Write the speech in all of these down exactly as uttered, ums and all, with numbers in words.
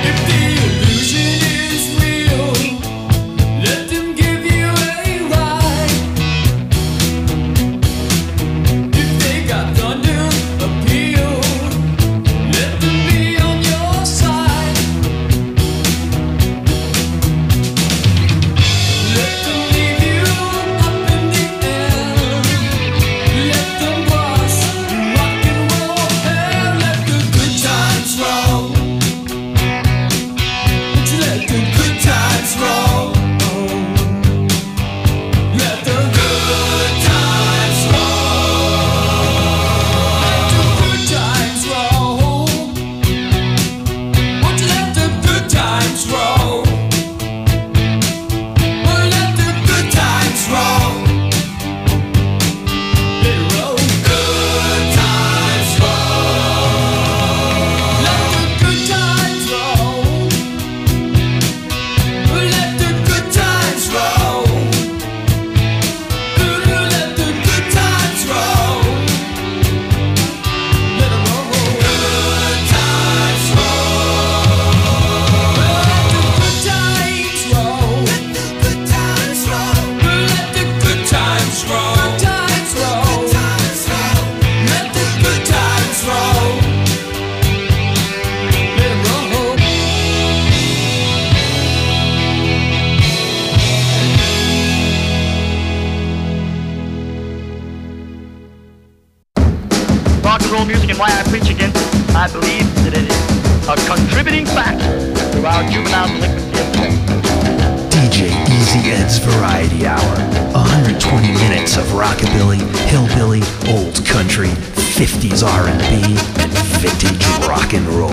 rock and roll music and why I preach against it. I believe that it is a contributing factor to our juvenile delinquency of sex. D J Easy Ed's Variety Hour. one hundred twenty minutes of rockabilly, hillbilly, old country, fifties R and B, and vintage rock and roll.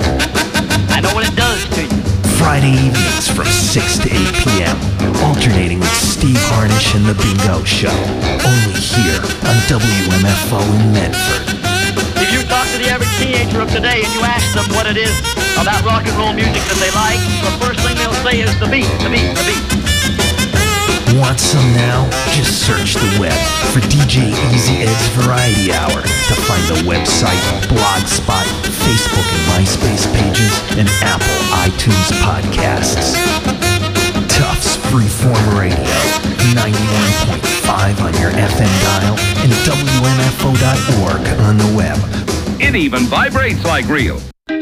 I know what it does to you. Friday evenings from six to eight p.m. Alternating with Steve Harnish and The Bingo Show. Only here on W M F O in Medford. If you talk to the average teenager of today and you ask them what it is about rock and roll music that they like, the first thing they'll say is the beat, the beat, the beat. Want some now? Just search the web for D J Easy Ed's Variety Hour to find the website, Blogspot, Facebook and MySpace pages, and Apple iTunes podcasts. Tufts Freeform Radio, ninety-one point five on your F M dial, and W M F O dot org on the web. It even vibrates like real.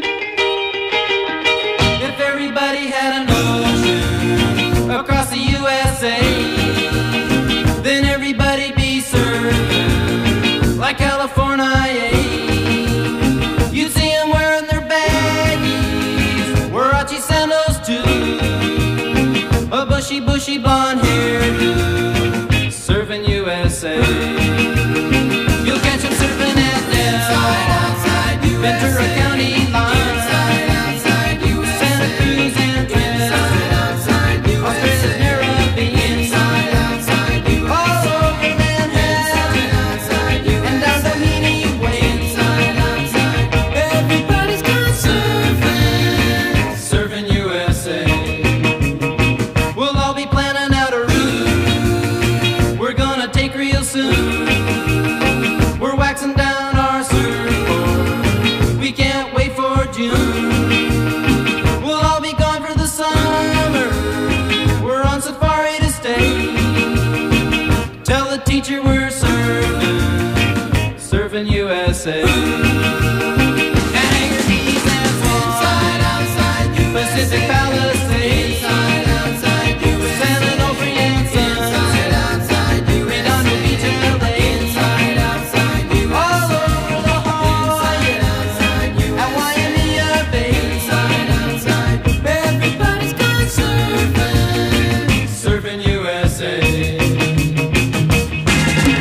If everybody had an ocean across the U S A, then everybody'd be served like California. You'd see them wearing their baggies, Warachi sandals too, a bushy, bushy blonde hairdo, surfing U S A. You'll catch them surfing at Nell, Ventura County line, Santa Cruz and Twin, Australia's Caribbean, all over Manhattan, and down Doheny Way. Everybody's gone surfing, surfing U S A. We'll all be planning out a route we're gonna take real soon. We're waxing down our surfboard, we can't wait for June. We'll all be gone for the summer, we're on safari to stay. Tell the teacher we're surfing, surfing U S A. And Hangar Keys and Swan, Pacific Palisades, San Onofre and Sons, Redondo Beach and L A, all over La Jolla and Waimea Bay. Everybody's gone surfing, surfing U S A.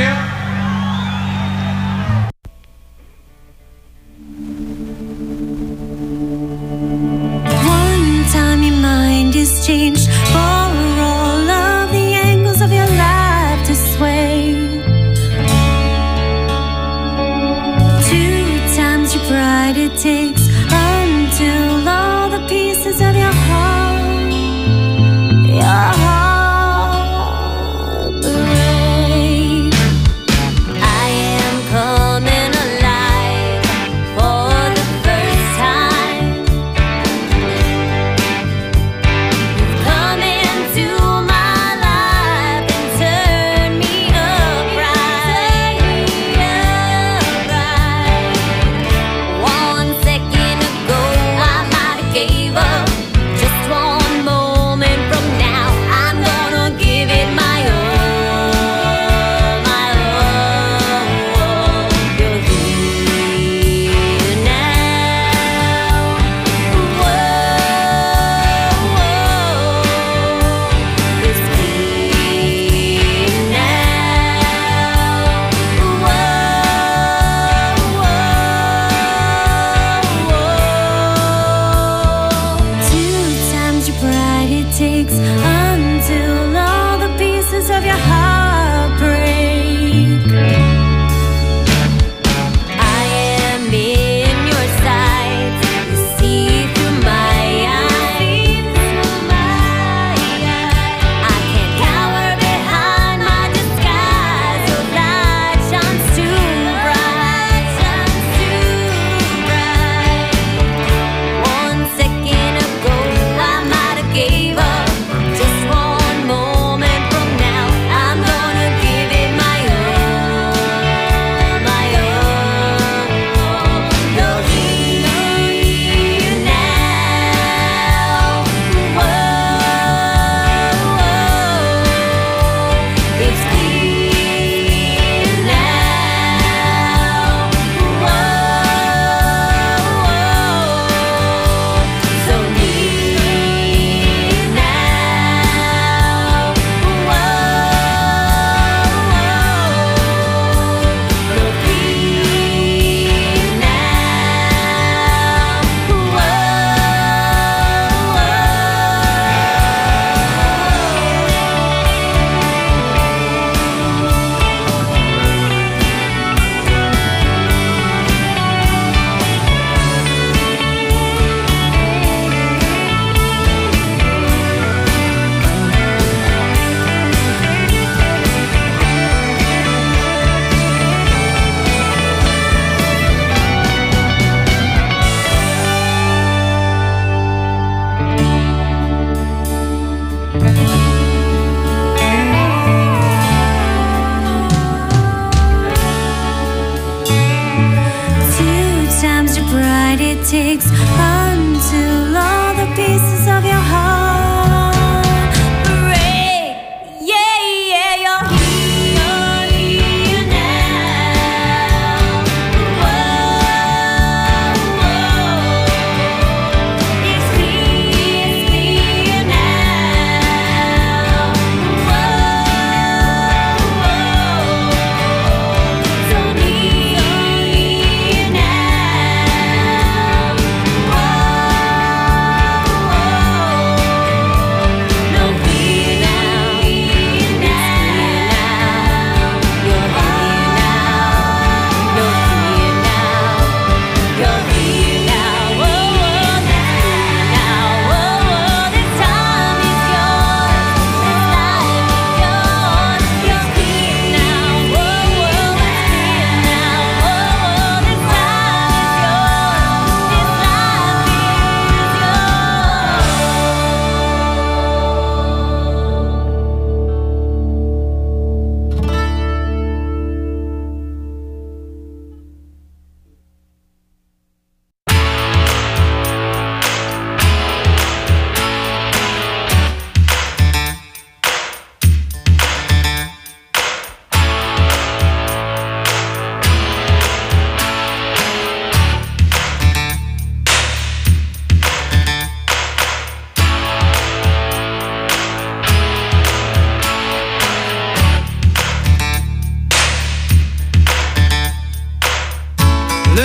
here? One time your mind is changed for all of the angles of your life to sway. Two times your pride it takes until all the pieces of your heart, your heart break. I am coming alive for the first time. You've come into my life and turned me upright. One second ago I might have gave up. Just one moment from now I'm gonna give it my all, my all. You're here now. Whoa, it's clear now. Whoa, two times your pride it takes until all the pieces of your heart break. I am in your sights. You see through my eyes. I can't cower behind my disguise. Your light shines too bright, shines too bright. One second ago I might have gave up. Just one moment from now I'm gonna give it my all, my all. You're here now. Whoa, it's clear now. Whoa, so near now. Whoa, you're here now. Two times your pride it takes until all the pieces of your heart break. Yeah, yeah, you're here, here now. Whoa, it's clear, it's clear now. Whoa, so near now. Whoa.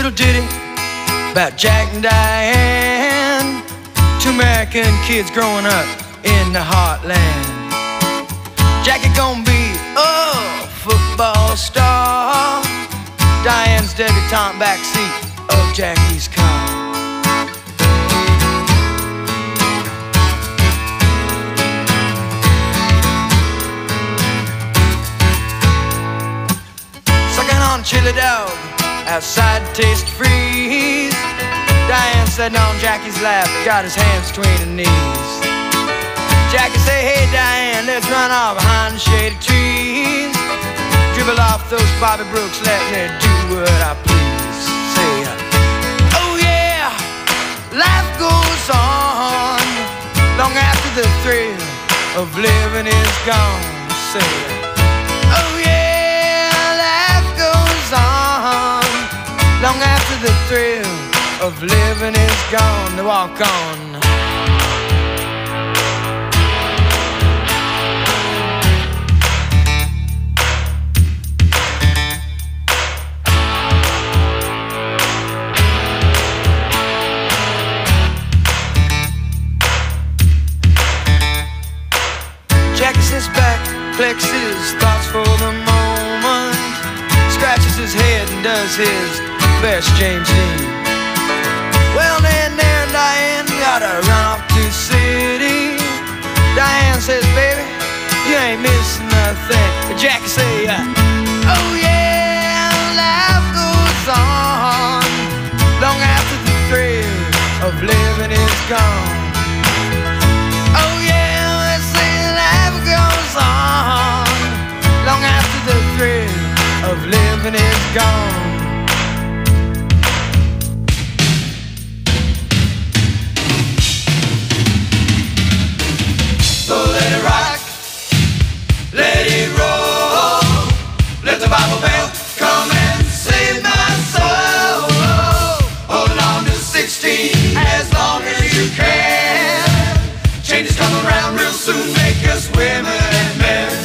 little ditty about Jack and Diane, two American kids growing up in the heartland. Jackie gonna be a football star, Diane's debutante backseat of Jackie's car. Sucking on chili dog outside Taste Freeze, Diane sitting on Jackie's lap, got his hands between her knees. Jackie say, hey Diane, let's run off behind the shady trees, dribble off those Bobby Brooks, let me do what I please. Say, oh yeah, life goes on long after the thrill of living is gone. Say, oh yeah, life goes on long after the thrill of living is gone. To walk on. Jackie sits back, collects his thoughts for the moment, scratches his head and does his best James Dean. Well then there Diane gotta run off to the city. Diane says, baby, you ain't missing nothing. Jackie say, oh yeah, life goes on long after the thrill of living is gone. Oh yeah, let's say life goes on long after the thrill of living is gone. So let it rock, let it roll, let the Bible bell come and save my soul. Hold on to sixteen as long as you can. Changes come around real soon, make us women and men.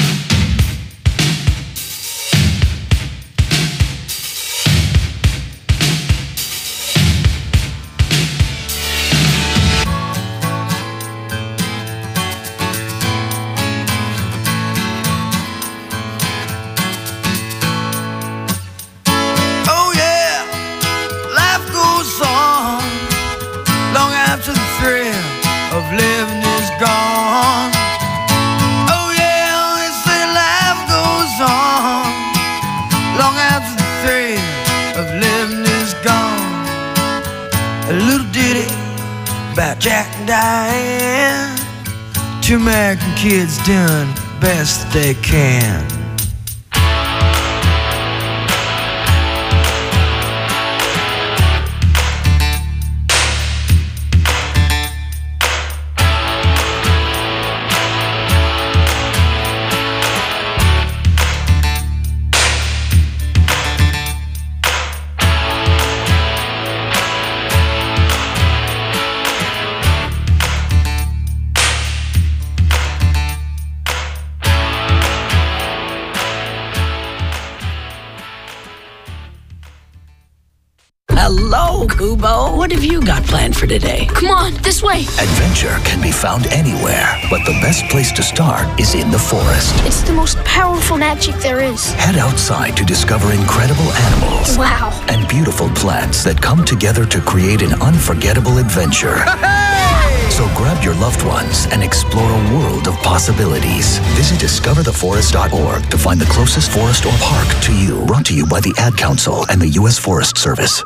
Of living is gone. Oh yeah, they say life goes on long after the thrill of living is gone. A little ditty about Jack and Diane, two American kids doing the best they can. Hello, Kubo. What have you got planned for today? Come on, this way. Adventure can be found anywhere, but the best place to start is in the forest. It's the most powerful magic there is. Head outside to discover incredible animals. Wow. And beautiful plants that come together to create an unforgettable adventure. So grab your loved ones and explore a world of possibilities. Visit discover the forest dot org to find the closest forest or park to you. Brought to you by the Ad Council and the U S Forest Service.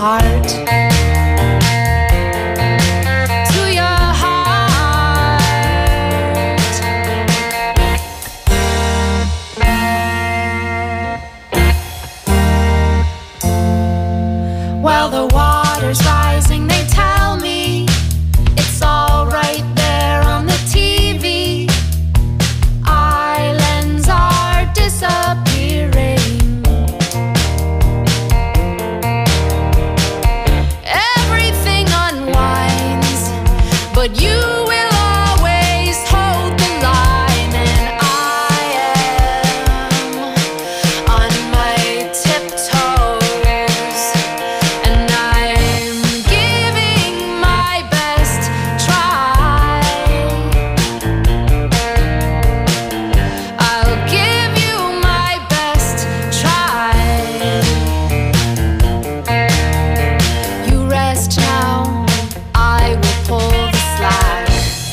heart. To your heart. While the water's rising, they tell me it's all right there on the T V. Islands are disappearing. Everything unwinds, but you will always hold the line. And I am on my tiptoes, and I'm giving my best try. I'll give you my best try. You rest now, I will pull the slack.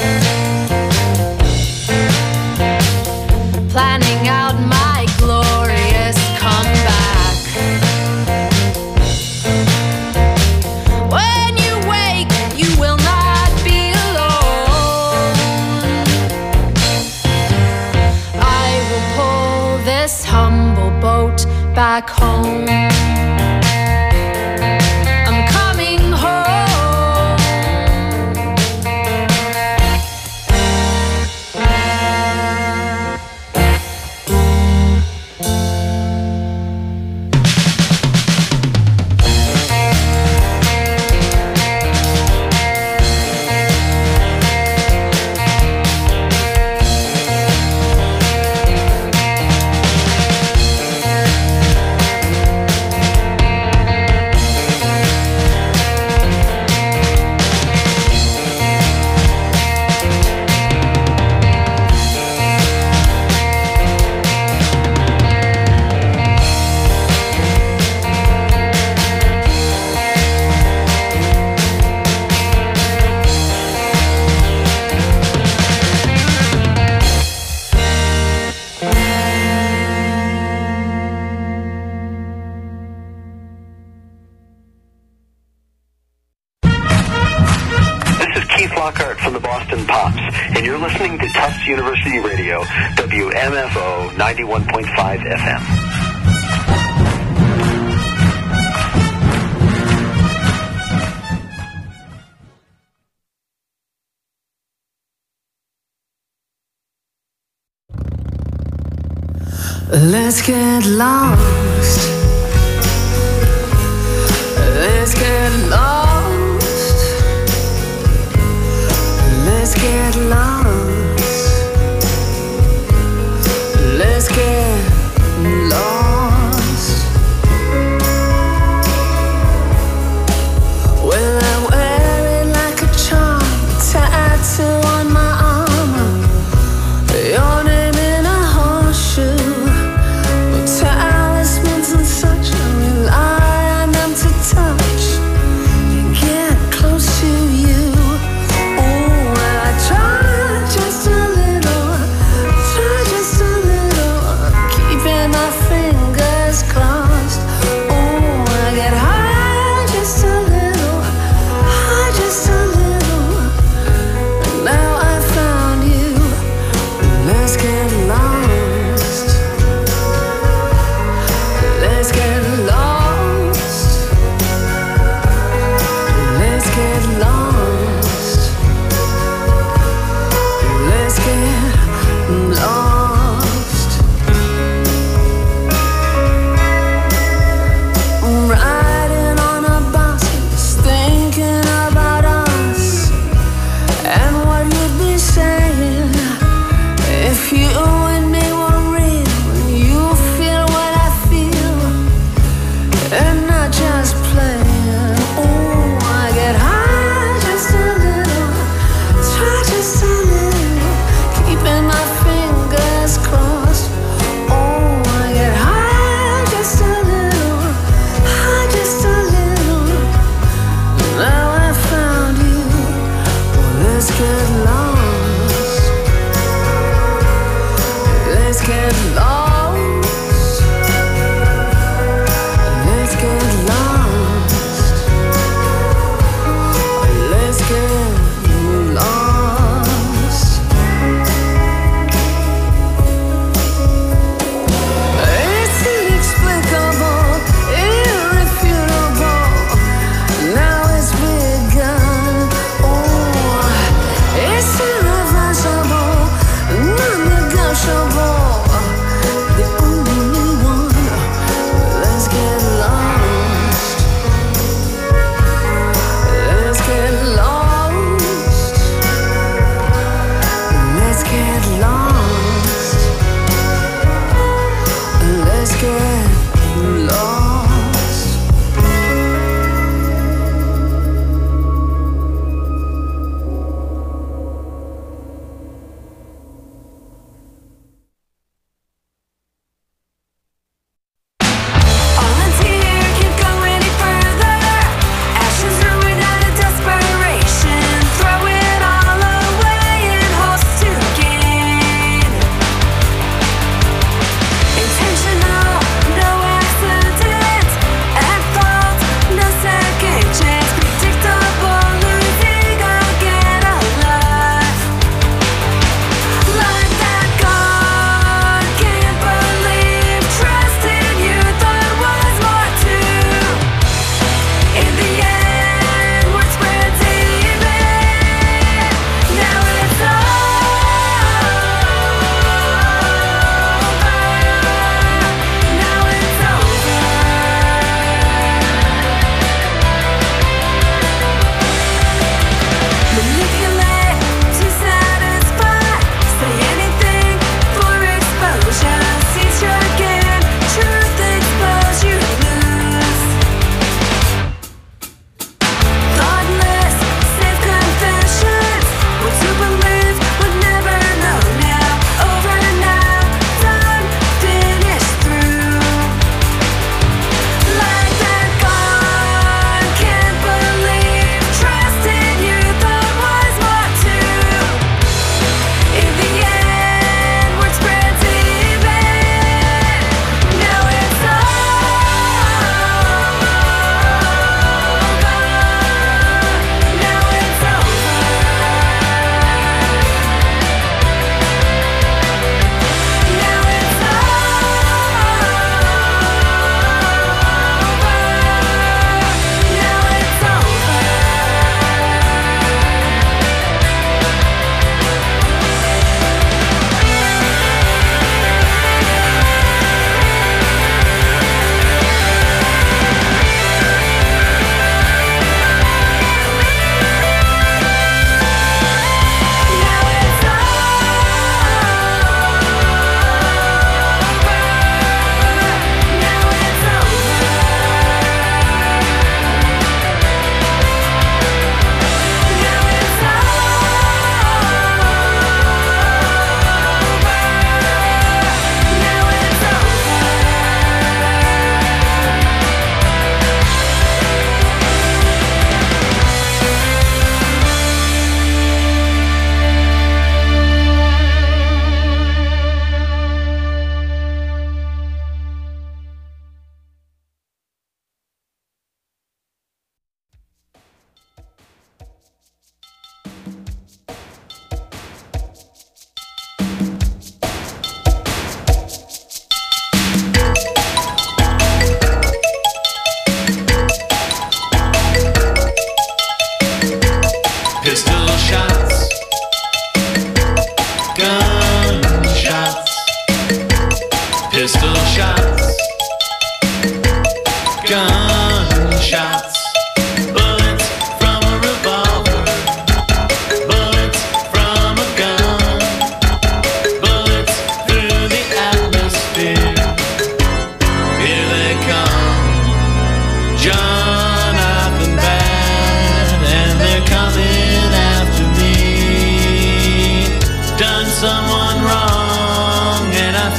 Planning out my glorious comeback. When you wake, you will not be alone. I will pull this humble boat back home. I'm coming home. This is Keith Lockhart from the Boston Pops, and you're listening to Tufts University Radio, W M F O ninety-one point five F M. Let's get lost. Let's get lost. Let's get lost. Let's get lost. Well, I wear it like a charm, tattoo on my armor. Your name in a horseshoe. Talismans and such, I rely on them to touch and get close to you. Oh, I try just a little, try just a little, keeping my fingers crossed. Oh, I get high just a little, high just a little, and now I found you. Let's get lost. Let's get lost. Let's get lost. Let's get lost. Riding on a bus, thinking about us and what you'd be saying if you and me were real and you feel what I feel and not just playing. Oh, I get high just a little, try just a little, keeping my fingers crossed. Oh, I get high just a little, high just a little. Now I found you. Well, let's get lost. Let's get lost. Let's get lost.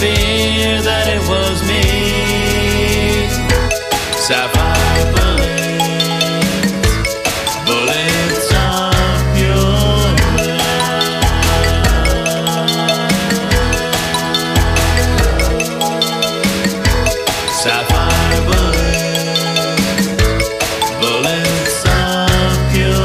fear that it was me. Sapphire bullets, bullets of your love. Sapphire bullets, bullets of your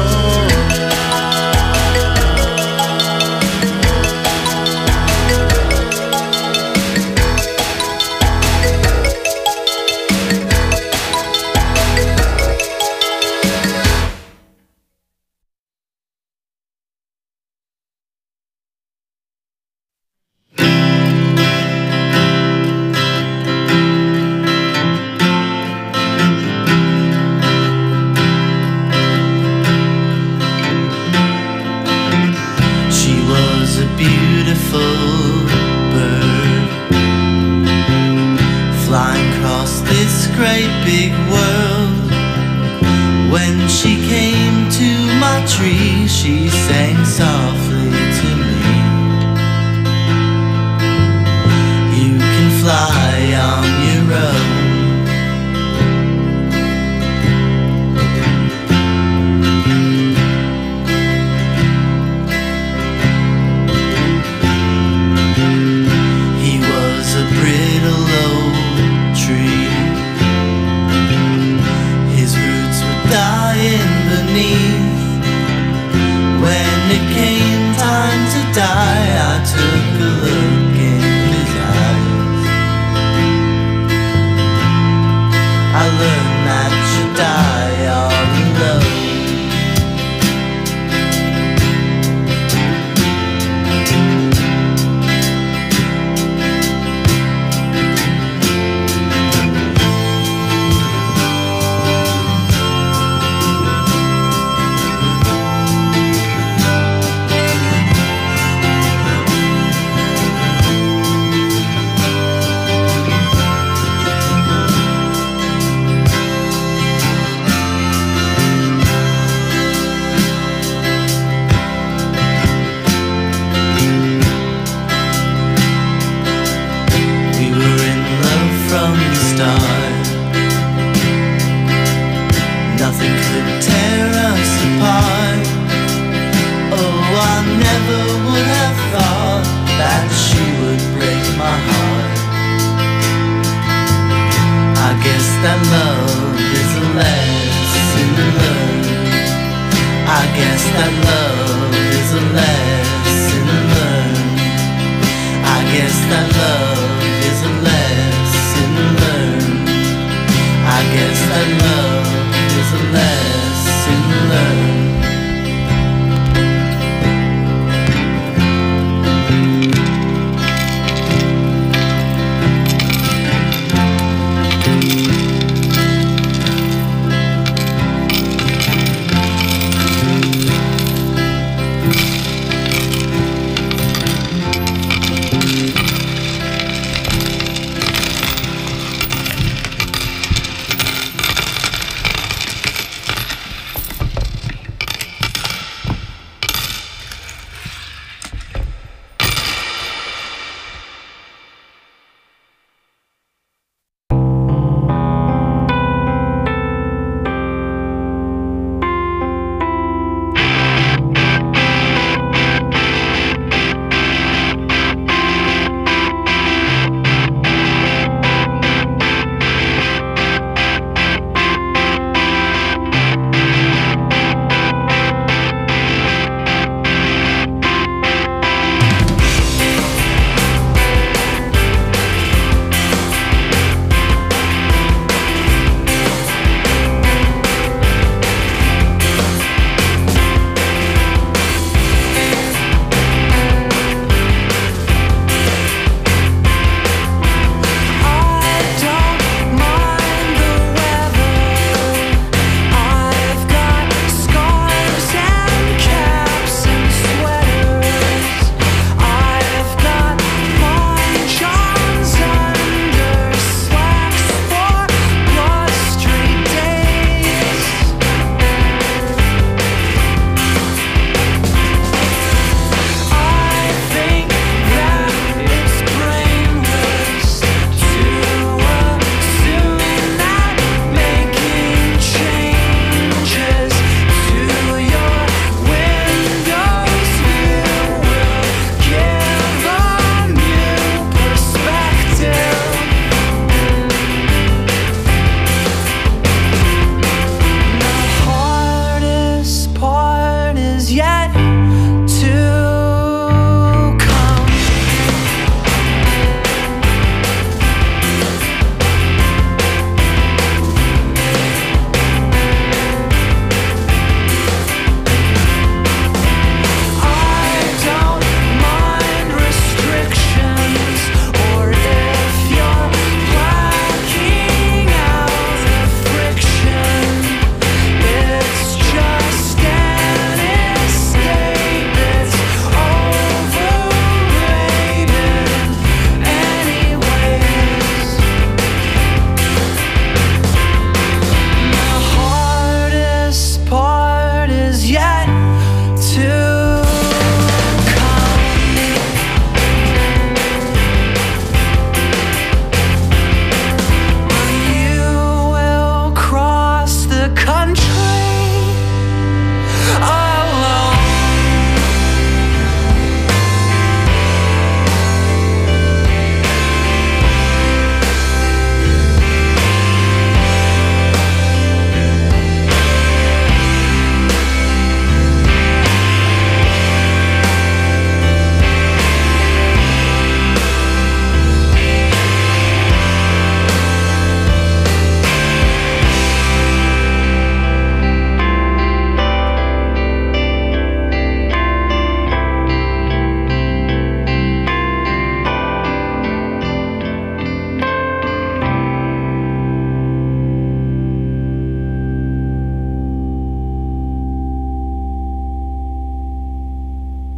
that love